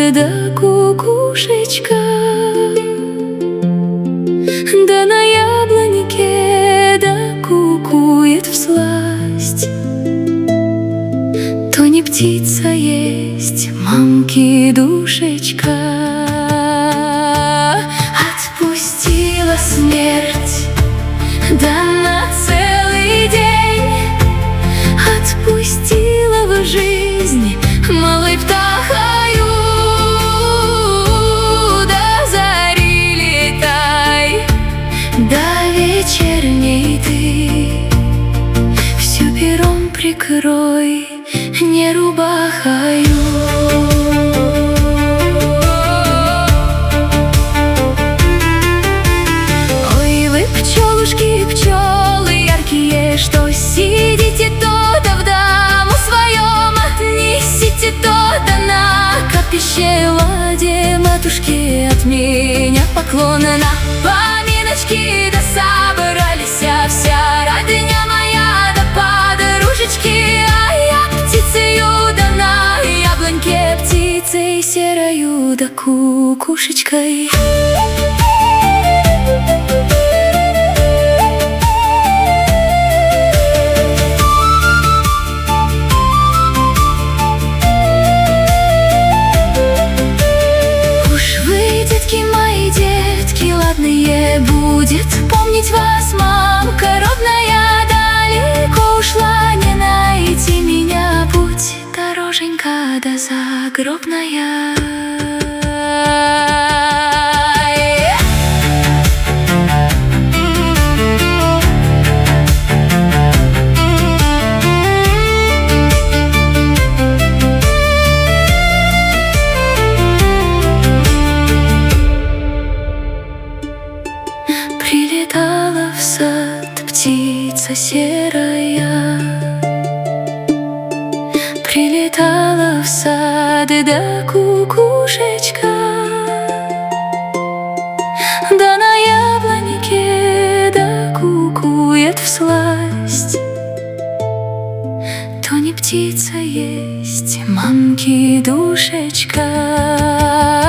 да кукушечка, да на яблонике да кукует всласть. То не птица есть, мамки душечка, отпустила смерть, да на целый день. Отпустила в жизнь малой птахою, до зари летай, до вечерней ты всю пером прикрой, не рубахою. Ой, вы пчелушки, пчелы яркие, что сидите то-то в дому своем, несите то-то на капище ладе матушке, от меня поклоны на поминочки, да собрались вся родня моя, да подружечки, а я птицею, да на яблоньке птицей серою, да кукушечкой. Будет помнить вас мамка родная, далеко ушла, не найти меня путь, дороженька да загробная. Прилетала в сад птица серая, прилетала в сад да кукушечка, да на яблонике да кукует всласть. То не птица есть, мамки душечка.